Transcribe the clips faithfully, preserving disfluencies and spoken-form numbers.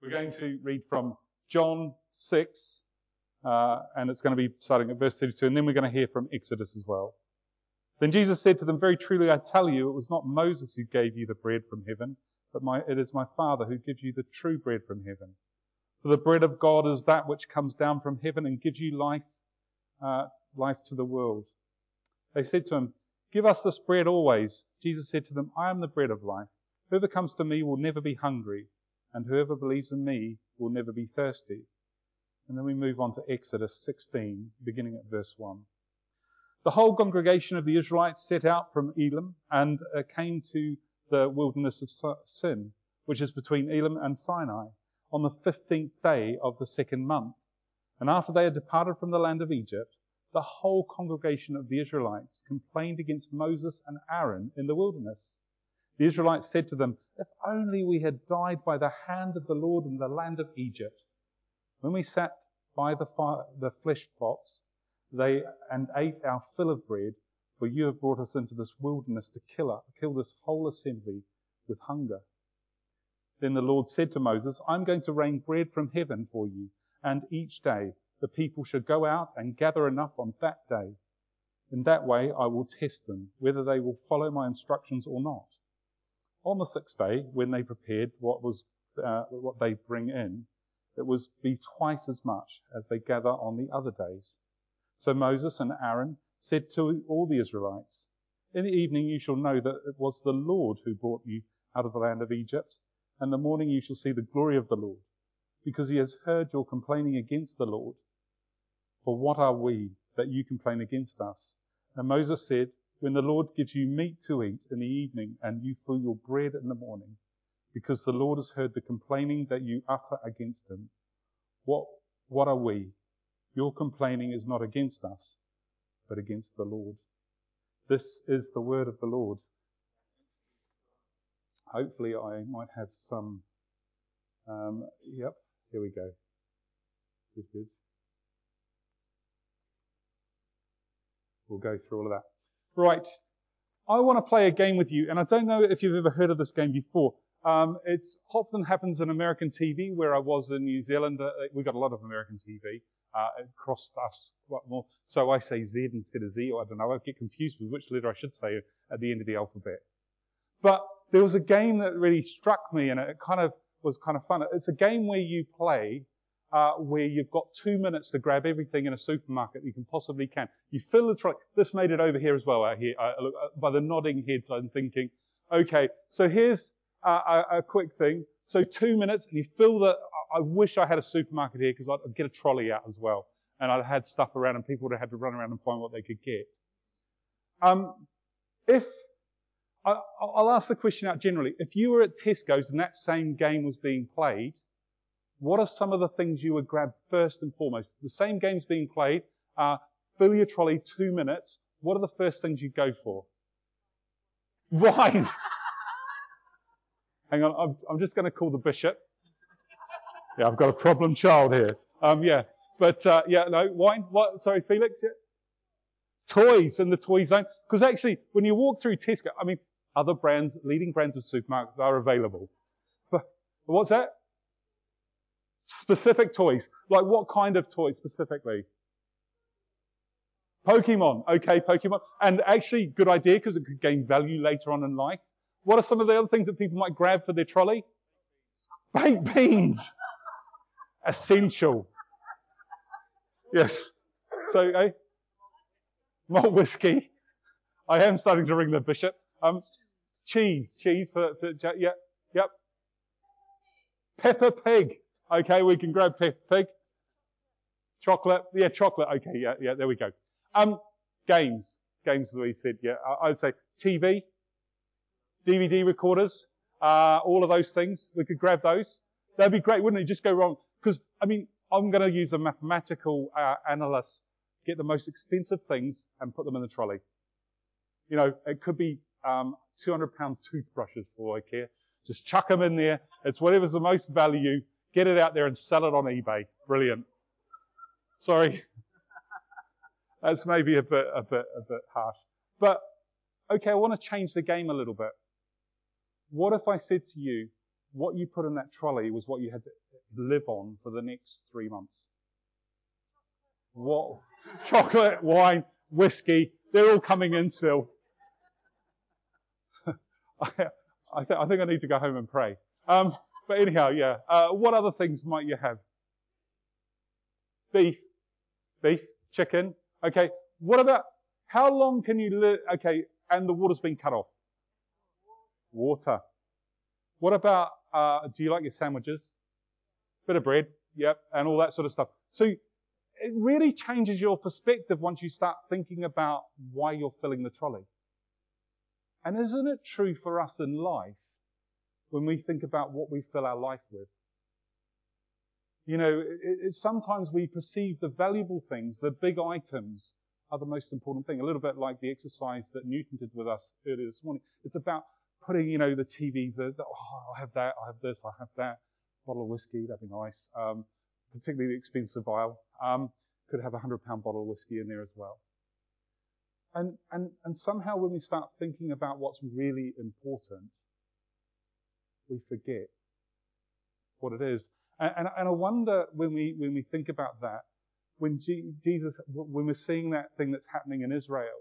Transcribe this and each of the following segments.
We're going to read from John six, uh, and it's going to be starting at verse thirty-two, and then we're going to hear from Exodus as well. Then Jesus said to them, "Very truly I tell you, it was not Moses who gave you the bread from heaven, but my, it is my Father who gives you the true bread from heaven. For the bread of God is that which comes down from heaven and gives you life, uh, life to the world." They said to him, "Give us this bread always." Jesus said to them, "I am the bread of life. Whoever comes to me will never be hungry, and whoever believes in me will never be thirsty." And then we move on to Exodus sixteen, beginning at verse one. The whole congregation of the Israelites set out from Elim and uh, came to the wilderness of Sin, which is between Elim and Sinai, on the fifteenth day of the second month. And after they had departed from the land of Egypt, the whole congregation of the Israelites complained against Moses and Aaron in the wilderness. The Israelites said to them, "If only we had died by the hand of the Lord in the land of Egypt, when we sat by the, fire, the flesh pots, they and ate our fill of bread, for you have brought us into this wilderness to kill, us, kill this whole assembly with hunger." Then the Lord said to Moses, "I'm going to rain bread from heaven for you, and each day the people should go out and gather enough on that day. In that way I will test them, whether they will follow my instructions or not." On the sixth day, when they prepared what was uh, what they bring in, it was be twice as much as they gather on the other days. So Moses and Aaron said to all the Israelites, "In the evening you shall know that it was the Lord who brought you out of the land of Egypt, and in the morning you shall see the glory of the Lord, because he has heard your complaining against the Lord. For what are we that you complain against us?" And Moses said, "When the Lord gives you meat to eat in the evening, and you fill your bread in the morning, because the Lord has heard the complaining that you utter against him. What, what are we? Your complaining is not against us, but against the Lord." This is the word of the Lord. Hopefully I might have some, um, yep, here we go. Good, good. We'll go through all of that. Right. I want to play a game with you, and I don't know if you've ever heard of this game before. Um, it's often happens in American T V, where I was in New Zealand. Uh, we got a lot of American T V. Uh, it crossed us quite more. So I say Z instead of Z, or I don't know. I get confused with which letter I should say at the end of the alphabet. But there was a game that really struck me, and it kind of was kind of fun. It's a game where you play, uh, where you've got two minutes to grab everything in a supermarket you can possibly can. You fill the trolley. This made it over here as well. I hear, I look, by the nodding heads, I'm thinking, okay, so here's uh, a, a quick thing. So two minutes, and you fill the. I wish I had a supermarket here, because I'd get a trolley out as well, and I'd had stuff around, and people would have had to run around and find what they could get. Um, if I, I'll ask the question out generally. If you were at Tesco's and that same game was being played, what are some of the things you would grab first and foremost? The same game's being played. Uh, fill your trolley, two minutes. What are the first things you go for? Wine. Hang on, I'm, I'm just going to call the bishop. Yeah, I've got a problem child here. Um, yeah, but uh, yeah, no, wine. What? Sorry, Felix. Yeah. Toys in the toy zone. Because actually, when you walk through Tesco, I mean, other brands, leading brands of supermarkets are available. But what's that? Specific toys. Like what kind of toys specifically? Pokemon. Okay, Pokemon. And actually, good idea, because it could gain value later on in life. What are some of the other things that people might grab for their trolley? Baked beans. Essential. Yes. So, eh? Malt whiskey. I am starting to ring the bishop. Um, cheese. Cheese for, for yeah, yep. Peppa Pig. Okay, we can grab Peppa Pig. Chocolate. Yeah, chocolate. Okay, yeah, yeah, there we go. Um, games. Games, as we said, yeah. I would say T V, D V D recorders, uh, all of those things. We could grab those. That'd be great, wouldn't it? Just go wrong. Because, I mean, I'm going to use a mathematical uh, analyst, get the most expensive things and put them in the trolley. You know, it could be um, two hundred pound toothbrushes for all I care. Just chuck them in there. It's whatever's the most value. Get it out there and sell it on eBay. Brilliant. Sorry. That's maybe a bit, a bit, a bit harsh. But, okay, I want to change the game a little bit. What if I said to you, what you put in that trolley was what you had to live on for the next three months. What? Chocolate, wine, whiskey, they're all coming in still. I, I, th- I think I need to go home and pray. Um, but anyhow, yeah. Uh, what other things might you have? Beef. Beef. Chicken. Okay. What about, how long can you live? Okay. And the water's been cut off. Water. What about, uh, do you like your sandwiches? Bit of bread. Yep. And all that sort of stuff. So it really changes your perspective once you start thinking about why you're filling the trolley. And isn't it true for us in life when we think about what we fill our life with? You know, it, it, sometimes we perceive the valuable things, the big items, are the most important thing. A little bit like the exercise that Newton did with us earlier this morning. It's about putting, you know, the T Vs, the, oh, I'll have that, I'll have this, I'll have that. Bottle of whiskey, that'd be nice. Um, particularly the expensive vial. Um, could have a hundred pound bottle of whiskey in there as well. And, and, and somehow when we start thinking about what's really important, we forget what it is. And, and, and I wonder when we, when we think about that, when G- Jesus, when we're seeing that thing that's happening in Israel,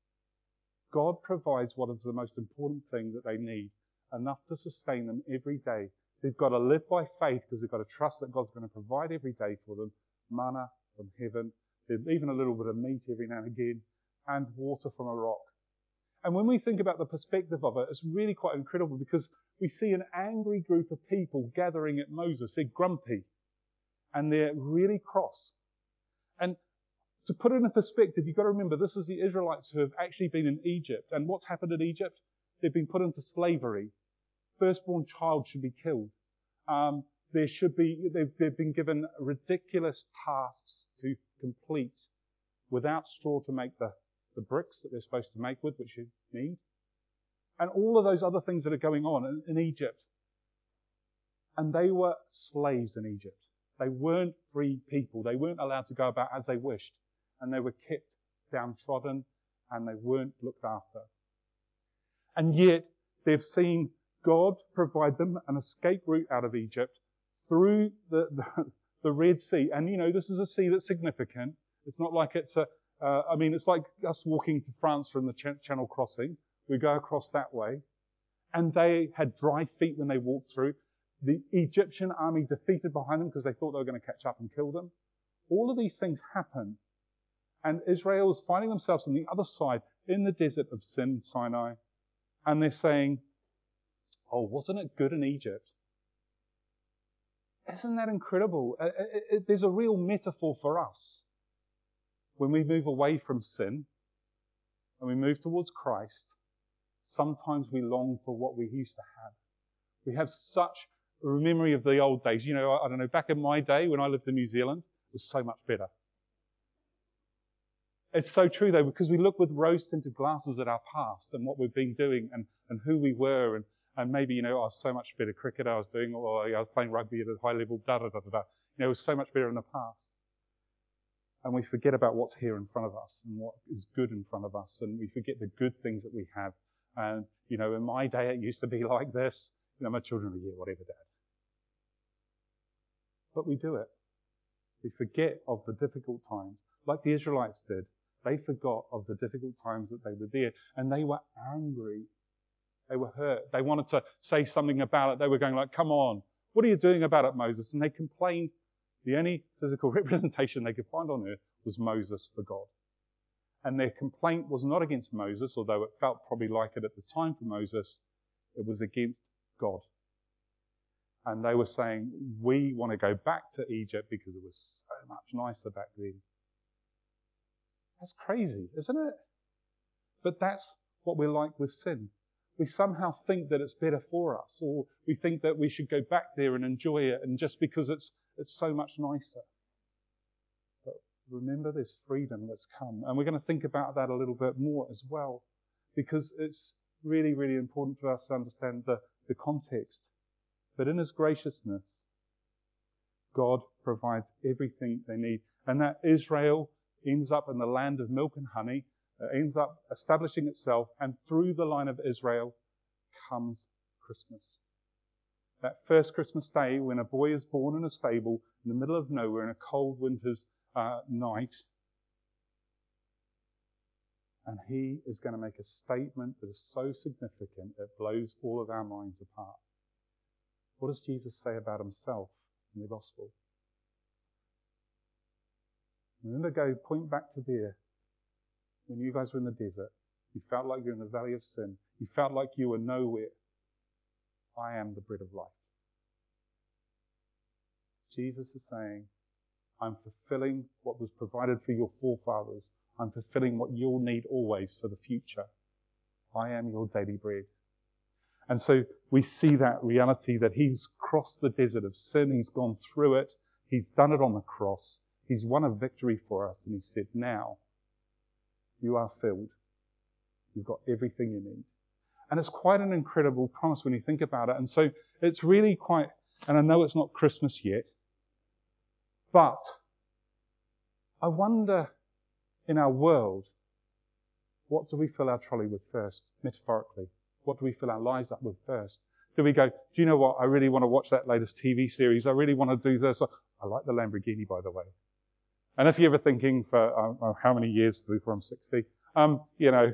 God provides what is the most important thing that they need, enough to sustain them every day. They've got to live by faith because they've got to trust that God's going to provide every day for them, manna from heaven, even a little bit of meat every now and again, and water from a rock. And when we think about the perspective of it, it's really quite incredible because we see an angry group of people gathering at Moses. They're grumpy and they're really cross. And to put it in perspective, you've got to remember this is the Israelites who have actually been in Egypt. And what's happened in Egypt? They've been put into slavery. Firstborn child should be killed. Um, there should be, they've, they've been given ridiculous tasks to complete without straw to make the, the bricks that they're supposed to make with, which you need. And all of those other things that are going on in, in Egypt. And they were slaves in Egypt. They weren't free people. They weren't allowed to go about as they wished. And they were kept downtrodden and they weren't looked after. And yet, they've seen God provide them an escape route out of Egypt through the, the, the Red Sea. And, you know, this is a sea that's significant. It's not like it's a, uh, I mean, it's like us walking to France from the ch- Channel crossing. We go across that way. And they had dry feet when they walked through. The Egyptian army defeated behind them because they thought they were going to catch up and kill them. All of these things happen. And Israel is finding themselves on the other side in the desert of Sin, Sinai. And they're saying, oh, wasn't it good in Egypt? Isn't that incredible? It, it, it, there's a real metaphor for us. When we move away from sin and we move towards Christ, sometimes we long for what we used to have. We have such a memory of the old days. You know, I, I don't know, back in my day when I lived in New Zealand, it was so much better. It's so true though, because we look with rose-tinted glasses at our past and what we've been doing and, and who we were and, and maybe, you know, I was so much better cricket I was doing or I was playing rugby at a high level, da da da da da. You know, it was so much better in the past. And we forget about what's here in front of us and what is good in front of us and we forget the good things that we have. And, you know, in my day it used to be like this. You know, my children are, yeah, whatever, Dad. But we do it. We forget of the difficult times, like the Israelites did. They forgot of the difficult times that they were there, and they were angry. They were hurt. They wanted to say something about it. They were going like, come on, what are you doing about it, Moses? And they complained. The only physical representation they could find on earth was Moses for God. And their complaint was not against Moses, although it felt probably like it at the time for Moses. It was against God. And they were saying, we want to go back to Egypt because it was so much nicer back then. That's crazy, isn't it? But that's what we're like with sin. We somehow think that it's better for us, or we think that we should go back there and enjoy it, and just because it's it's so much nicer. But remember, there's freedom that's come, and we're going to think about that a little bit more as well, because it's really, really important for us to understand the, the context. But in His graciousness, God provides everything they need, and that Israel ends up in the land of milk and honey, uh, ends up establishing itself, and through the line of Israel comes Christmas. That first Christmas day when a boy is born in a stable in the middle of nowhere in a cold winter's uh, night. And he is going to make a statement that is so significant it blows all of our minds apart. What does Jesus say about himself in the gospel? Remember, go point back to there. When you guys were in the desert, you felt like you're in the valley of sin. You felt like you were nowhere. I am the bread of life. Jesus is saying, I'm fulfilling what was provided for your forefathers. I'm fulfilling what you'll need always for the future. I am your daily bread. And so we see that reality that he's crossed the desert of sin. He's gone through it. He's done it on the cross. He's won a victory for us. And he said, now you are filled. You've got everything you need. And it's quite an incredible promise when you think about it. And so it's really quite, and I know it's not Christmas yet, but I wonder in our world, what do we fill our trolley with first, metaphorically? What do we fill our lives up with first? Do we go, do you know what? I really want to watch that latest T V series. I really want to do this. I like the Lamborghini, by the way. And if you're ever thinking for uh, how many years before I'm sixty, um, you know,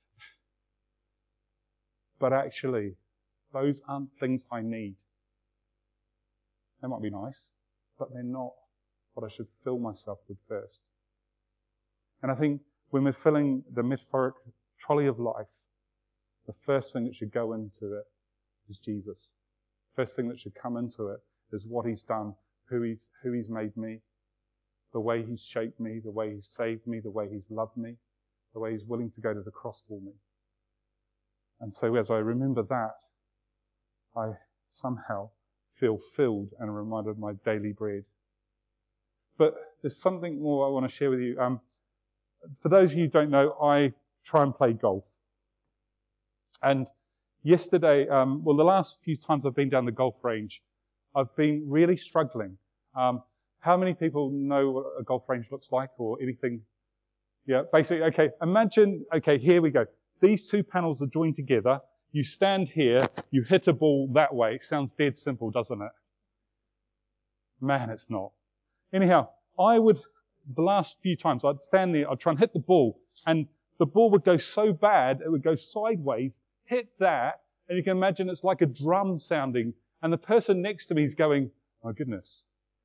but actually, those aren't things I need. They might be nice, but they're not what I should fill myself with first. And I think when we're filling the metaphoric trolley of life, the first thing that should go into it is Jesus. First thing that should come into it is what he's done, who he's, who he's made me, the way he's shaped me, the way he's saved me, the way he's loved me, the way he's willing to go to the cross for me. And so as I remember that, I somehow feel filled and reminded of my daily bread. But there's something more I want to share with you. Um, for those of you who don't know, I try and play golf. And yesterday, um, well, the last few times I've been down the golf range, I've been really struggling. Um, how many people know what a golf range looks like or anything? Yeah, basically, okay, imagine, okay, here we go. These two panels are joined together. You stand here, you hit a ball that way. It sounds dead simple, doesn't it? Man, it's not. Anyhow, I would, the last few times, I'd stand there, I'd try and hit the ball, and the ball would go so bad, it would go sideways, hit that, and you can imagine it's like a drum sounding, and the person next to me is going, my goodness,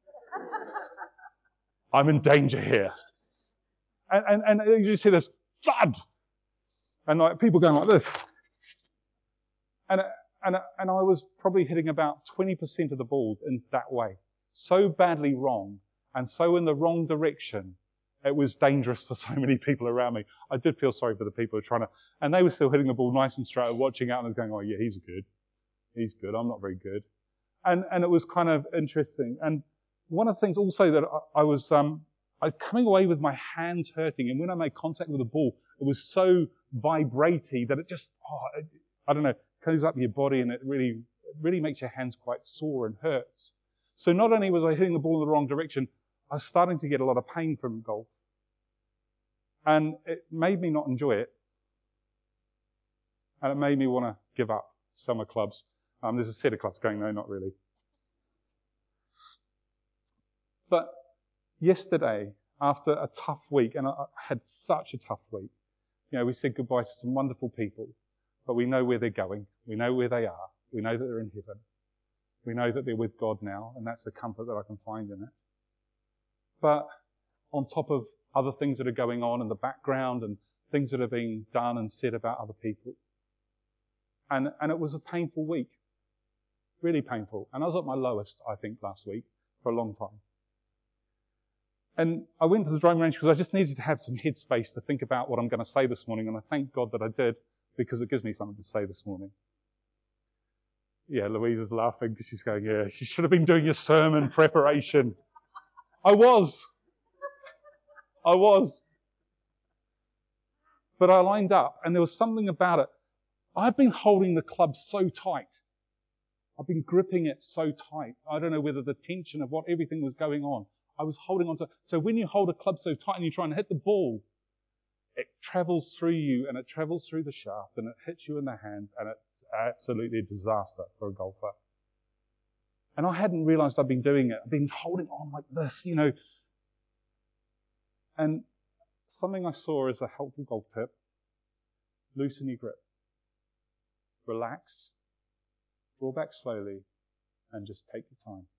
I'm in danger here. And, and, and you just hear this thud, and like people going like this. And, and, and I was probably hitting about twenty percent of the balls in that way. So badly wrong, and so in the wrong direction, it was dangerous for so many people around me. I did feel sorry for the people who were trying to, and they were still hitting the ball nice and straight, watching out, and I was going, oh yeah, he's good. He's good. I'm not very good. And, and it was kind of interesting. And one of the things also that I, I was, um, I was coming away with my hands hurting, and when I made contact with the ball, it was so vibraty that it just, oh, it, I don't know, goes up your body, and it really, it really makes your hands quite sore and hurts. So not only was I hitting the ball in the wrong direction, I was starting to get a lot of pain from golf. And it made me not enjoy it. And it made me want to give up summer clubs. Um, there's a set of clubs going, no, not really. But yesterday, after a tough week, and I had such a tough week, you know, we said goodbye to some wonderful people, but we know where they're going. We know where they are. We know that they're in heaven. We know that they're with God now, and that's the comfort that I can find in it. But on top of other things that are going on in the background and things that are being done and said about other people. And, and it was a painful week. Really painful. And I was at my lowest, I think, last week for a long time. And I went to the driving range because I just needed to have some headspace to think about what I'm going to say this morning. And I thank God that I did, because it gives me something to say this morning. Yeah, Louise is laughing because she's going, yeah, she should have been doing your sermon preparation. I was. I was. But I lined up, and there was something about it. I've been holding the club so tight. I've been gripping it so tight. I don't know whether the tension of what everything was going on. I was holding on to. So when you hold a club so tight and you try and hit the ball, it travels through you, and it travels through the shaft, and it hits you in the hands, and it's absolutely a disaster for a golfer. And I hadn't realized I'd been doing it. I've been holding on like this, you know. And something I saw as a helpful golf tip: loosen your grip. Relax. Draw back slowly. And just take your time.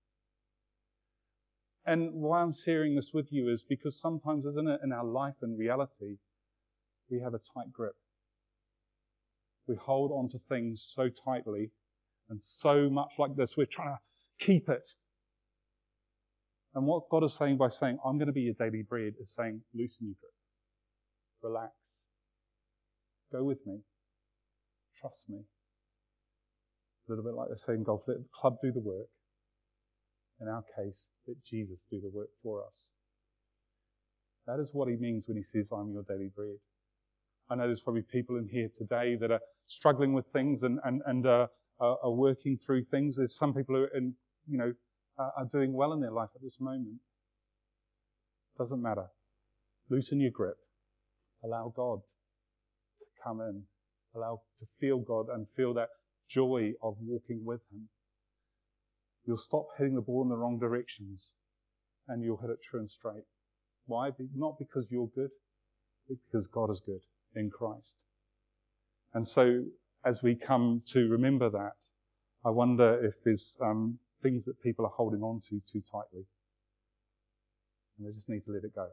And why I'm sharing this with you is because sometimes, isn't it, in our life and reality, we have a tight grip. We hold on to things so tightly and so much like this. We're trying to keep it. And what God is saying by saying, I'm going to be your daily bread, is saying, loosen your grip. Relax. Go with me. Trust me. A little bit like they say in golf, let the club do the work. In our case, let Jesus do the work for us. That is what he means when he says, I'm your daily bread. I know there's probably people in here today that are struggling with things and, and, and uh, are, are working through things. There's some people who are, in, you know, uh, are doing well in their life at this moment. Doesn't matter. Loosen your grip. Allow God to come in. Allow to feel God and feel that joy of walking with him. You'll stop hitting the ball in the wrong directions and you'll hit it true and straight. Why? Not because you're good, but because God is good in Christ. And so as we come to remember that, I wonder if there's um, things that people are holding on to too tightly. And they just need to let it go.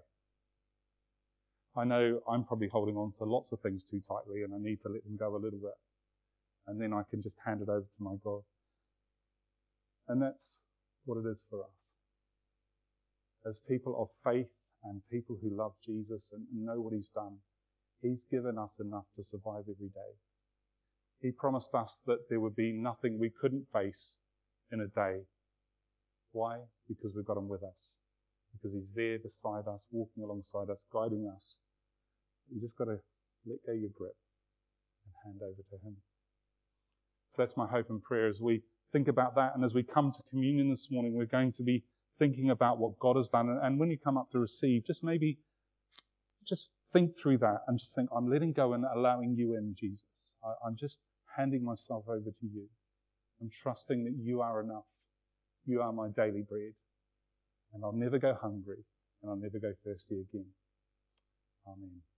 I know I'm probably holding on to lots of things too tightly and I need to let them go a little bit. And then I can just hand it over to my God. And that's what it is for us. As people of faith and people who love Jesus and know what he's done, he's given us enough to survive every day. He promised us that there would be nothing we couldn't face in a day. Why? Because we've got him with us. Because he's there beside us, walking alongside us, guiding us. You just got to let go your grip and hand over to him. So that's my hope and prayer as we think about that. And as we come to communion this morning, we're going to be thinking about what God has done. And when you come up to receive, just maybe just think through that and just think, I'm letting go and allowing you in, Jesus. I, I'm just handing myself over to you. I'm trusting that you are enough. You are my daily bread. And I'll never go hungry and I'll never go thirsty again. Amen.